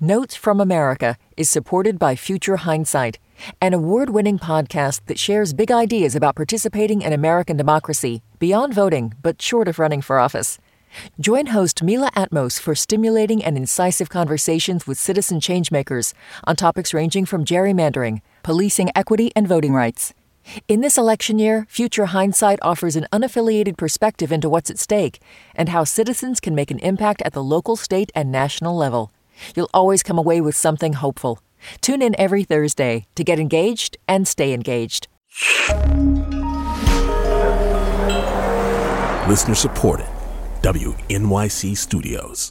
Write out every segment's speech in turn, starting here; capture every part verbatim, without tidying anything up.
Notes from America is supported by Future Hindsight, an award-winning podcast that shares big ideas about participating in American democracy beyond voting, but short of running for office. Join host Mila Atmos for stimulating and incisive conversations with citizen changemakers on topics ranging from gerrymandering, policing equity, and voting rights. In this election year, Future Hindsight offers an unaffiliated perspective into what's at stake and how citizens can make an impact at the local, state, and national level. You'll always come away with something hopeful. Tune in every Thursday to get engaged and stay engaged. Listener supported. W N Y C Studios.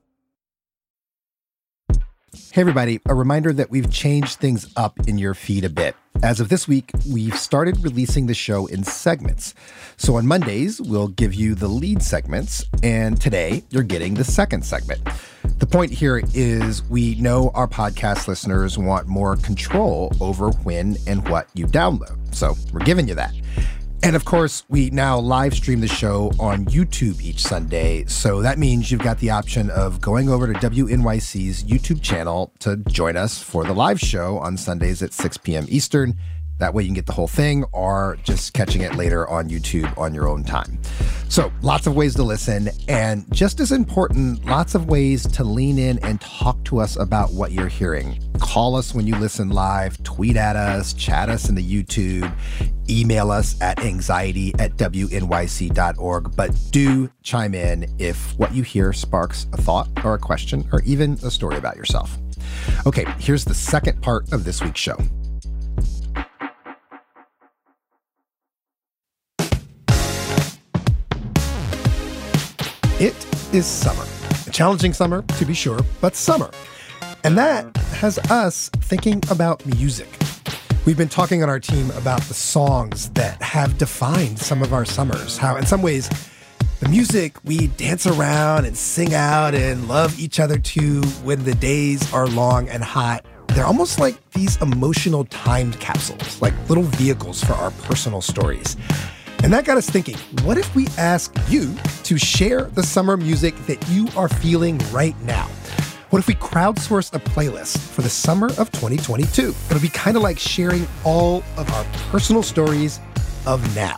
Hey everybody, a reminder that we've changed things up in your feed a bit. As of this week, we've started releasing the show in segments. So on Mondays, we'll give you the lead segments, and today you're getting the second segment. The point here is we know our podcast listeners want more control over when and what you download. So we're giving you that. And of course, we now live stream the show on YouTube each Sunday. So that means you've got the option of going over to W N Y C's YouTube channel to join us for the live show on Sundays at six p.m. Eastern. That way you can get the whole thing, or just catching it later on YouTube on your own time. So lots of ways to listen, and just as important, lots of ways to lean in and talk to us about what you're hearing. Call us when you listen live, tweet at us, chat us in the YouTube, email us at anxiety at W N Y C dot org. But do chime in if what you hear sparks a thought or a question or even a story about yourself. Okay, here's the second part of this week's show. It is summer. A challenging summer, to be sure, but summer. And that has us thinking about music. We've been talking on our team about the songs that have defined some of our summers, how in some ways the music we dance around and sing out and love each other to when the days are long and hot. They're almost like these emotional timed capsules, like little vehicles for our personal stories. And that got us thinking, what if we ask you to share the summer music that you are feeling right now? What if we crowdsource a playlist for the summer of twenty twenty-two? It'll be kind of like sharing all of our personal stories of now.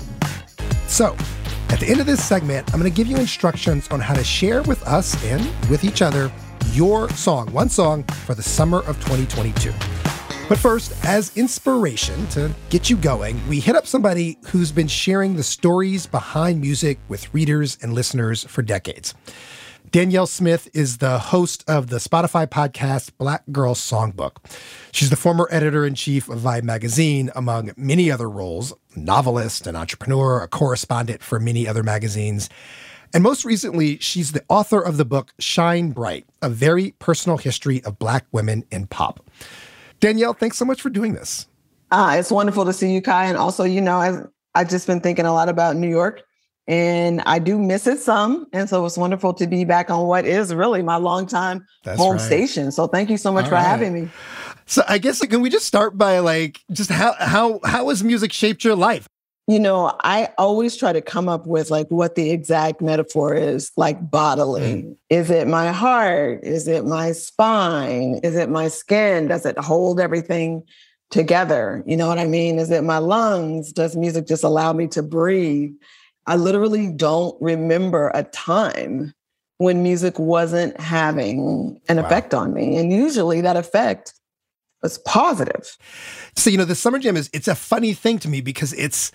So, at the end of this segment, I'm going to give you instructions on how to share with us and with each other your song, one song for the summer of twenty twenty-two. But first, as inspiration to get you going, we hit up somebody who's been sharing the stories behind music with readers and listeners for decades. Danielle Smith is the host of the Spotify podcast Black Girl Songbook. She's the former editor-in-chief of Vibe magazine, among many other roles, a novelist, an entrepreneur, a correspondent for many other magazines. And most recently, she's the author of the book Shine Bright, a very personal history of Black women in pop. Danielle, thanks so much for doing this. Ah, it's wonderful to see you, Kai. And also, you know, I've, I've just been thinking a lot about New York, and I do miss it some. And so it's wonderful to be back on what is really my longtime That's home right. station. So thank you so much All for right. having me. So I guess, can we just start by like, just how, how, how has music shaped your life? You know, I always try to come up with like what the exact metaphor is, like bodily. Mm. Is it my heart? Is it my spine? Is it my skin? Does it hold everything together? You know what I mean? Is it my lungs? Does music just allow me to breathe? I literally don't remember a time when music wasn't having an wow. effect on me. And usually that effect was positive. So, you know, the Summer Jam is, it's a funny thing to me because it's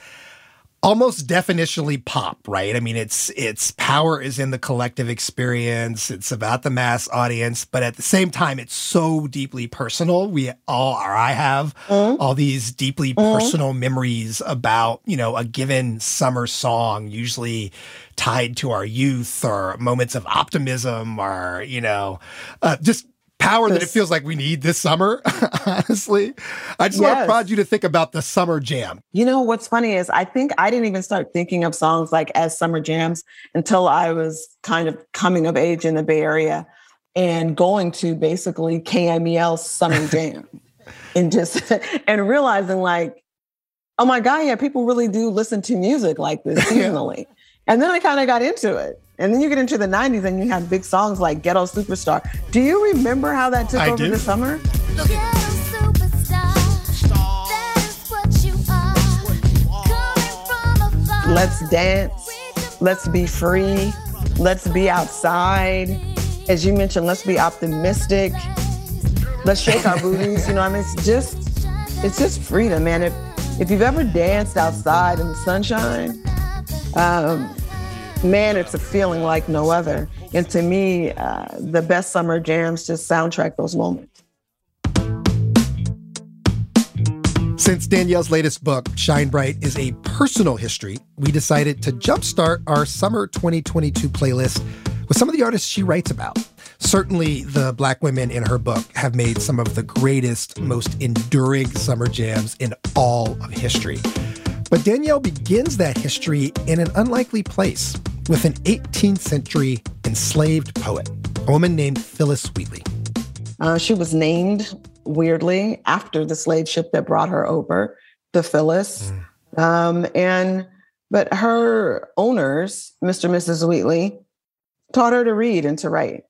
almost definitionally pop, right? I mean, it's it's power is in the collective experience. It's about the mass audience, but at the same time, it's so deeply personal. We all, or I have, mm. all these deeply mm. personal memories about, you know, a given summer song, usually tied to our youth or moments of optimism or, you know, uh, just power that it feels like we need this summer, honestly. I just yes. want to prod you to think about the Summer Jam. You know, what's funny is I think I didn't even start thinking of songs like as summer jams until I was kind of coming of age in the Bay Area and going to basically K M E L's Summer Jam and just, and realizing like, oh my God, yeah, people really do listen to music like this seasonally. And then I kind of got into it. And then you get into the nineties and you have big songs like Ghetto Superstar. Do you remember how that took I over do. the summer? Let's dance. Let's be free. Let's be outside. As you mentioned, let's be optimistic. Let's shake our booties. You know, I mean, it's just, it's just freedom, man. If, if you've ever danced outside in the sunshine, um, man, it's a feeling like no other. And to me, uh, the best summer jams just soundtrack those moments. Since Danielle's latest book, Shine Bright, is a personal history, we decided to jumpstart our summer twenty twenty-two playlist with some of the artists she writes about. Certainly, the Black women in her book have made some of the greatest, most enduring summer jams in all of history. But Danielle begins that history in an unlikely place with an eighteenth century enslaved poet, a woman named Phillis Wheatley. Uh, she was named, weirdly, after the slave ship that brought her over, the Phillis. Mm. Um, and but her owners, Mister and Missus Wheatley, taught her to read and to write.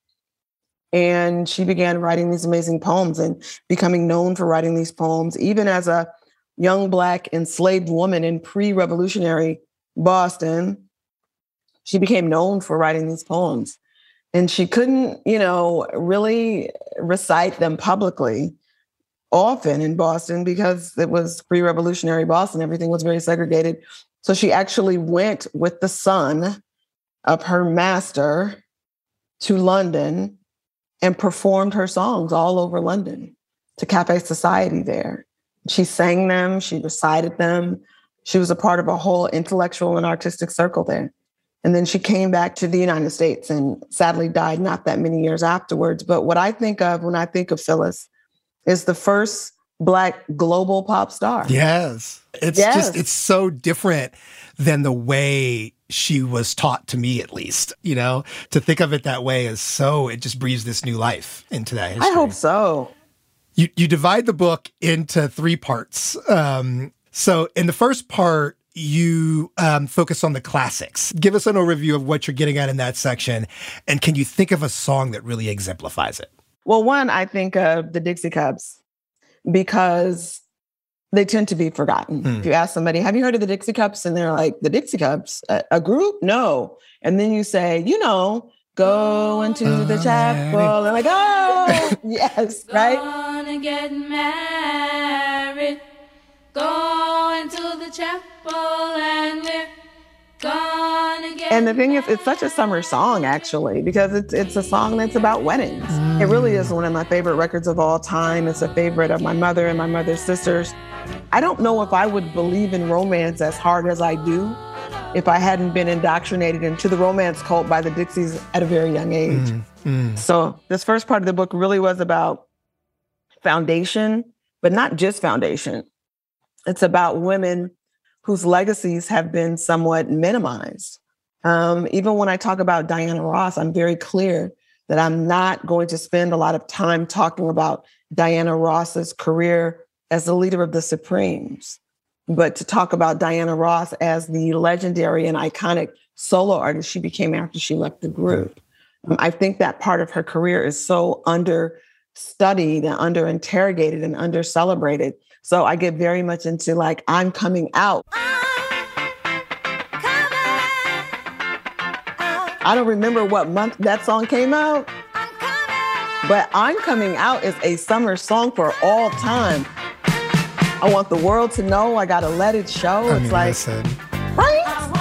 And she began writing these amazing poems and becoming known for writing these poems, even as a young Black enslaved woman in pre-revolutionary Boston. She became known for writing these poems. And she couldn't, you know, really recite them publicly often in Boston because it was pre-revolutionary Boston. Everything was very segregated. So she actually went with the son of her master to London and performed her songs all over London to Cafe Society there. She sang them, she recited them. She was a part of a whole intellectual and artistic circle there. And then she came back to the United States and sadly died not that many years afterwards. But what I think of when I think of Phillis is the first Black global pop star. Yes. It's yes. just, it's so different than the way she was taught, to me at least. You know, to think of it that way is so, it just breathes this new life into that history. I hope so. You, you divide the book into three parts. Um, so in the first part, you um, focus on the classics. Give us an overview of what you're getting at in that section. And can you think of a song that really exemplifies it? Well, one, I think of the Dixie Cups because they tend to be forgotten. Mm. If you ask somebody, have you heard of the Dixie Cups? And they're like, the Dixie Cups? A, a group? No. And then you say, you know, go into uh, the chapel. And like, oh, yes, right? Gonna get married. Go into the chapel and we're gonna get And the thing is, it's such a summer song, actually, because it's it's a song that's about weddings. Mm. It really is one of my favorite records of all time. It's a favorite of my mother and my mother's sisters. I don't know if I would believe in romance as hard as I do if I hadn't been indoctrinated into the romance cult by the Dixies at a very young age. Mm. Mm. So this first part of the book really was about foundation, but not just foundation. It's about women whose legacies have been somewhat minimized. Um, even when I talk about Diana Ross, I'm very clear that I'm not going to spend a lot of time talking about Diana Ross's career as the leader of the Supremes, but to talk about Diana Ross as the legendary and iconic solo artist she became after she left the group. Um, I think that part of her career is so understudied and under-interrogated and under-celebrated. So I get very much into like, I'm coming out. I don't remember what month that song came out, but I'm Coming Out is a summer song for all time. I want the world to know, I gotta let it show. I it's mean, like, listen. right?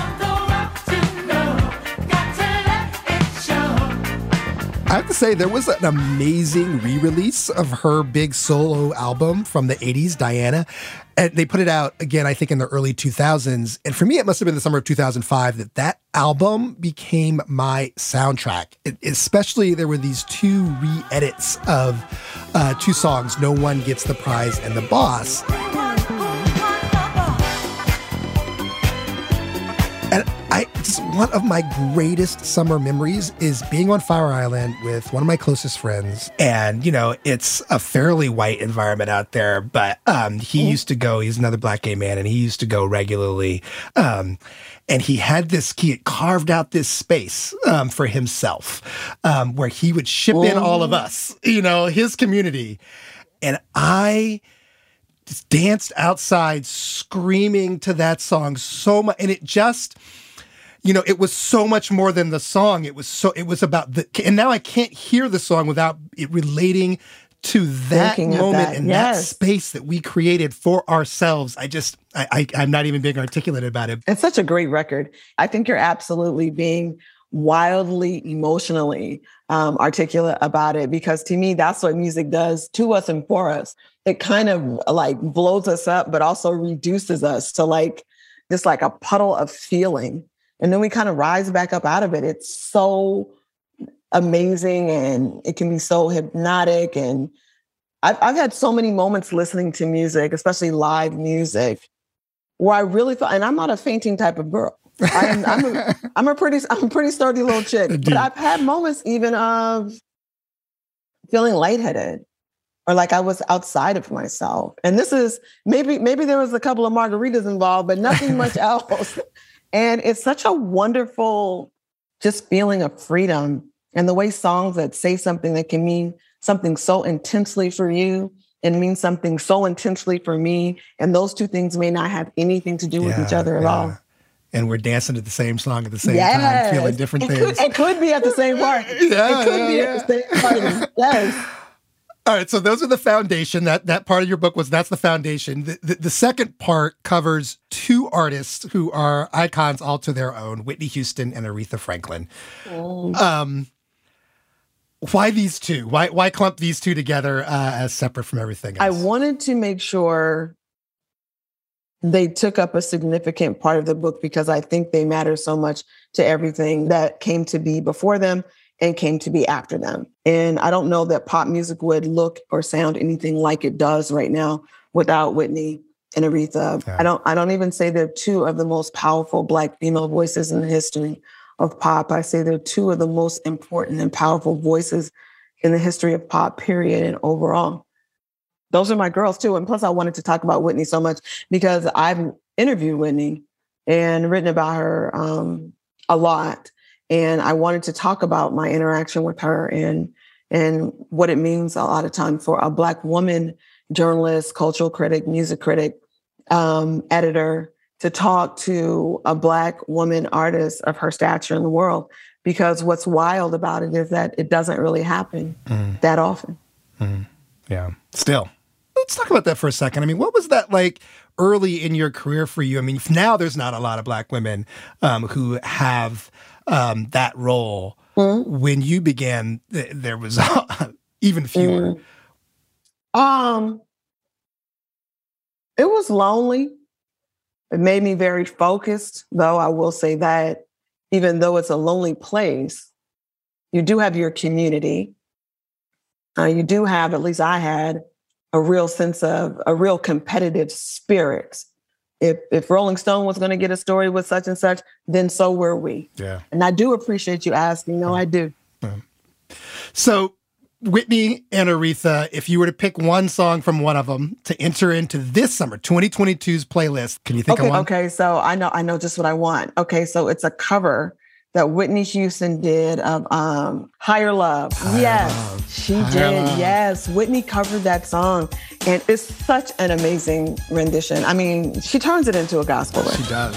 I have to say, there was an amazing re-release of her big solo album from the eighties, Diana. And they put it out again, I think, in the early two thousands. And for me, it must have been the summer of two thousand five that that album became my soundtrack. It, especially, there were these two re-edits of uh, two songs, No One Gets the Prize and The Boss. And I just one of my greatest summer memories is being on Fire Island with one of my closest friends. And, you know, it's a fairly white environment out there, but um, he used to go, he's another black gay man, and he used to go regularly. Um, and he had this, he had carved out this space um, for himself um, where he would ship in all of us, you know, his community. And I just danced outside screaming to that song so much. And it just... You know, it was so much more than the song. It was so, it was about the, and now I can't hear the song without it relating to that Thinking moment that. and Yes. that space that we created for ourselves. I just, I, I, I'm not even being articulate about it. It's such a great record. I think you're absolutely being wildly emotionally um, articulate about it, because to me, that's what music does to us and for us. It kind of like blows us up, but also reduces us to like, just like a puddle of feeling. And then we kind of rise back up out of it. It's so amazing, and it can be so hypnotic. And I've, I've had so many moments listening to music, especially live music, where I really felt, and I'm not a fainting type of girl. I am, I'm, a, I'm a pretty, I'm a pretty sturdy little chick. But I've had moments even of feeling lightheaded, or like I was outside of myself. And this is maybe, maybe there was a couple of margaritas involved, but nothing much else. And it's such a wonderful just feeling of freedom, and the way songs that say something that can mean something so intensely for you and mean something so intensely for me. And those two things may not have anything to do Yeah, with each other at yeah. all. And we're dancing to the same song at the same Yes. time, feeling different it things. Could, it could be at the same party. Yeah, it could yeah, be yeah. at the same party. Yes. All right, so those are the foundation. That that part of your book was, that's the foundation. The, the, the second part covers two artists who are icons all to their own, Whitney Houston and Aretha Franklin. Mm. Um, why these two? Why why clump these two together uh, as separate from everything I else? wanted to make sure they took up a significant part of the book, because I think they matter so much to everything that came to be before them and came to be after them. And I don't know that pop music would look or sound anything like it does right now without Whitney and Aretha. Yeah. I don't I don't even say they're two of the most powerful Black female voices in the history of pop. I say they're two of the most important and powerful voices in the history of pop, period, and overall. Those are my girls too. And plus I wanted to talk about Whitney so much because I've interviewed Whitney and written about her um, a lot. And I wanted to talk about my interaction with her and, and what it means a lot of time for a Black woman journalist, cultural critic, music critic, um, editor, to talk to a Black woman artist of her stature in the world. Because what's wild about it is that it doesn't really happen mm. that often. Mm. Yeah. Still, let's talk about that for a second. I mean, what was that like early in your career for you? I mean, now there's not a lot of Black women um, who have um, that role. Mm. When you began, th- there was even fewer. Mm. Um, it was lonely. It made me very focused, though I will say that even though it's a lonely place, you do have your community. Uh, you do have, at least I had, a real sense of a real competitive spirit. If if Rolling Stone was going to get a story with such and such, then so were we. Yeah. And I do appreciate you asking. No, yeah. I do. Yeah. So Whitney and Aretha, if you were to pick one song from one of them to enter into this summer, twenty twenty-two's playlist, can you think okay, of one? Okay, so I know I know just what I want. Okay, so it's a cover that Whitney Houston did of um, Higher Love. Higher yes, Love. she Higher did. Love. Yes, Whitney covered that song. And it's such an amazing rendition. I mean, she turns it into a gospel record. She does.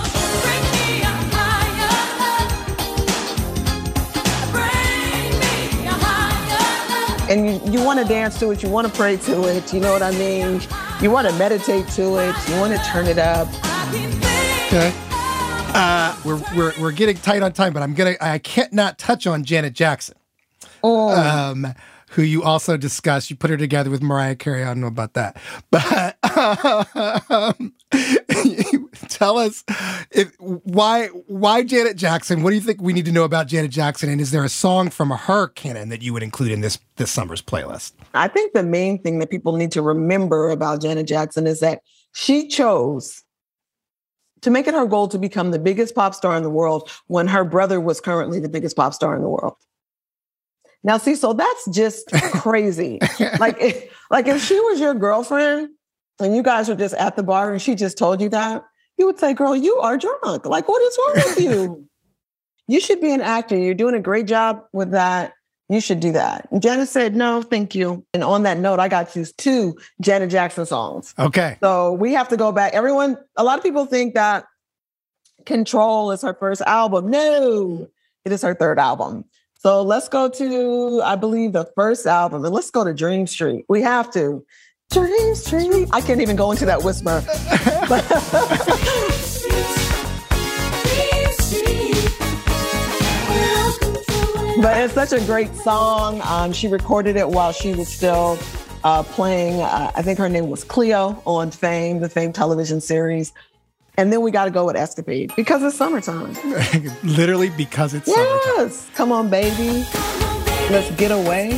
And you, you want to dance to it. You want to pray to it. You know what I mean? You want to meditate to it. You want to turn it up. Okay. Uh, we're we're we're getting tight on time, but I'm gonna I can't not touch on Janet Jackson, oh. um, who you also discussed. You put her together with Mariah Carey. I don't know about that, but um, tell us if, why why Janet Jackson. What do you think we need to know about Janet Jackson? And is there a song from her canon that you would include in this this summer's playlist? I think the main thing that people need to remember about Janet Jackson is that she chose to make it her goal to become the biggest pop star in the world when her brother was currently the biggest pop star in the world. Now, see, so that's just crazy. like, if, like if she was your girlfriend and you guys were just at the bar and she just told you that, you would say, girl, you are drunk. Like, what is wrong with you? You should be an actor. You're doing a great job with that. You should do that. And Janet said, no, thank you. And on that note, I got to use two Janet Jackson songs. Okay. So we have to go back. Everyone, a lot of people think that Control is her first album. No, it is her third album. So let's go to, I believe, the first album. And let's go to Dream Street. We have to. Dream Street. I can't even go into that whisper. But it's such a great song. Um, she recorded it while she was still uh, playing, uh, I think her name was Cleo on Fame, the Fame television series. And then we got to go with Escapade because it's summertime. Literally because it's yes. summertime. Yes. Come on, baby. Let's get away.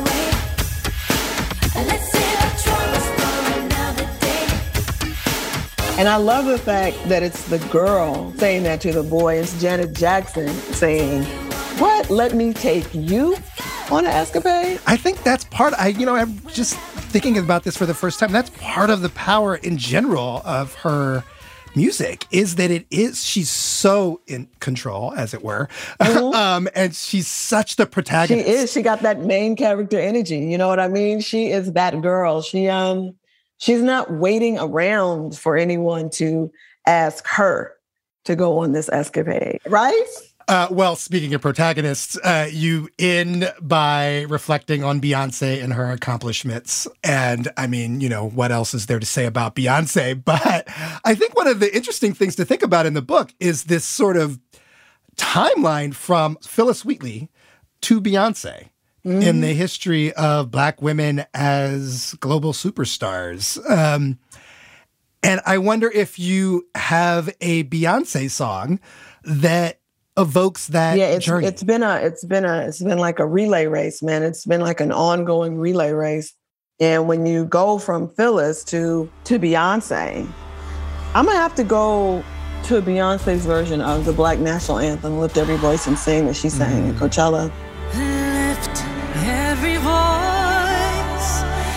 And I love the fact that it's the girl saying that to the boy. It's Janet Jackson saying, what? Let me take you on an escapade? I think that's part, I, you know, I'm just thinking about this for the first time. That's part of the power in general of her music is that it is, she's so in control, as it were. Mm-hmm. um, and she's such the protagonist. She is. She got that main character energy. You know what I mean? She is that girl. She, um, she's not waiting around for anyone to ask her to go on this escapade, right? Uh, well, speaking of protagonists, uh, you end by reflecting on Beyonce and her accomplishments. And I mean, you know, what else is there to say about Beyonce? But I think one of the interesting things to think about in the book is this sort of timeline from Phyllis Wheatley to Beyonce mm. in the history of Black women as global superstars. Um, and I wonder if you have a Beyonce song that evokes that yeah, it's, journey. It's been a, it's been a, it's been like a relay race, man. It's been like an ongoing relay race. And when you go from Phyllis to to Beyonce, I'm gonna have to go to Beyonce's version of the Black National Anthem, "Lift Every Voice and Sing," that she sang mm. at Coachella. Lift every voice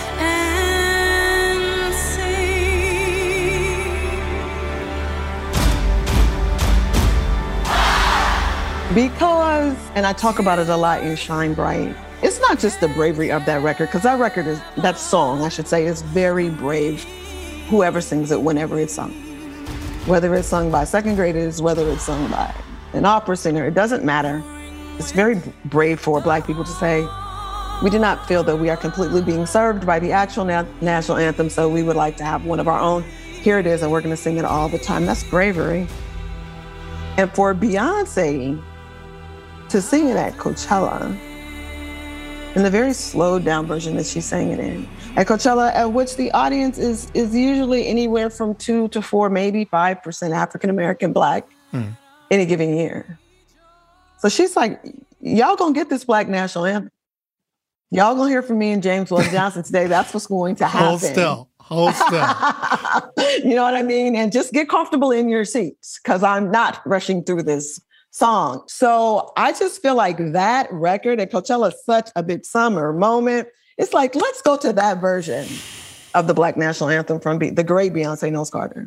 and sing. Because, and I talk about it a lot in Shine Bright, it's not just the bravery of that record, because that record is, that song, I should say, is very brave, whoever sings it, whenever it's sung. Whether it's sung by second graders, whether it's sung by an opera singer, it doesn't matter. It's very brave for Black people to say, we do not feel that we are completely being served by the actual na- national anthem, so we would like to have one of our own. Here it is, and we're gonna sing it all the time. That's bravery. And for Beyonce to sing it at Coachella, in the very slowed down version that she sang it in, at Coachella, at which the audience is is usually anywhere from two to four, maybe five percent African-American Black mm. any given year. So she's like, y'all gonna get this Black national anthem. Y'all gonna hear from me and James Weldon Johnson today. That's what's going to happen. Hold still, hold still. You know what I mean? And just get comfortable in your seats, because I'm not rushing through this song. So I just feel like that record at Coachella is such a big summer moment. It's like, let's go to that version of the Black National Anthem from Be- the great Beyonce Knowles Carter.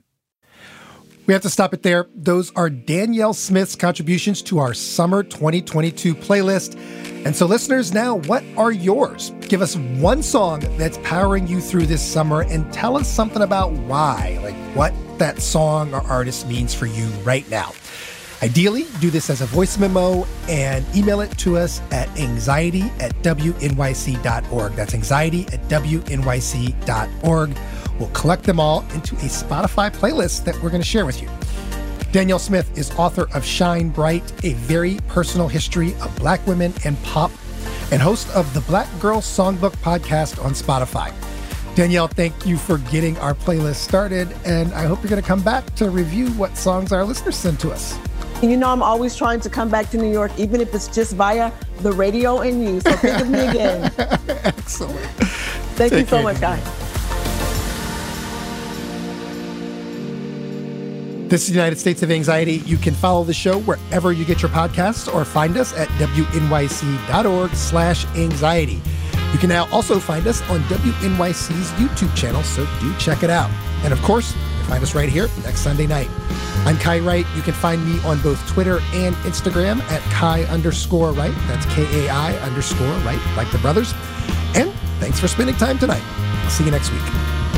We have to stop it there. Those are Danielle Smith's contributions to our Summer twenty twenty-two playlist. And so listeners, now what are yours? Give us one song that's powering you through this summer and tell us something about why, like what that song or artist means for you right now. Ideally, do this as a voice memo and email it to us at anxiety at w n y c dot org. That's anxiety at w n y c dot org. We'll collect them all into a Spotify playlist that we're going to share with you. Danielle Smith is author of Shine Bright, a very personal history of Black women and pop, and host of the Black Girl Songbook podcast on Spotify. Danielle, thank you for getting our playlist started, and I hope you're going to come back to review what songs our listeners send to us. You know, I'm always trying to come back to New York, even if it's just via the radio and you. So think of me again. Excellent. Thank Take you so care. much, guys. This is the United States of Anxiety. You can follow the show wherever you get your podcasts or find us at W N Y C dot org slash anxiety. You can now also find us on W N Y C's YouTube channel, so do check it out. And of course, you can find us right here next Sunday night. I'm Kai Wright. You can find me on both Twitter and Instagram at Kai underscore Wright. That's K A I underscore Wright, like the brothers. And thanks for spending time tonight. I'll see you next week.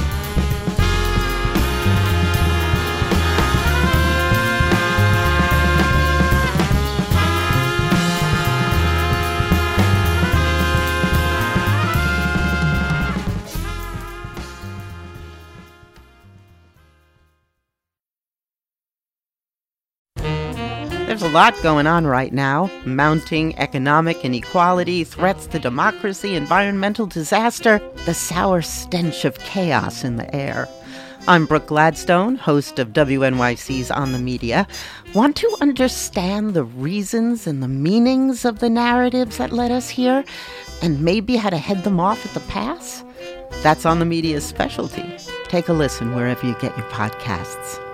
There's a lot going on right now. Mounting economic inequality, threats to democracy, environmental disaster, the sour stench of chaos in the air. I'm Brooke Gladstone, host of W N Y C's On the Media. Want to understand the reasons and the meanings of the narratives that led us here, and maybe how to head them off at the pass? That's On the Media's specialty. Take a listen wherever you get your podcasts.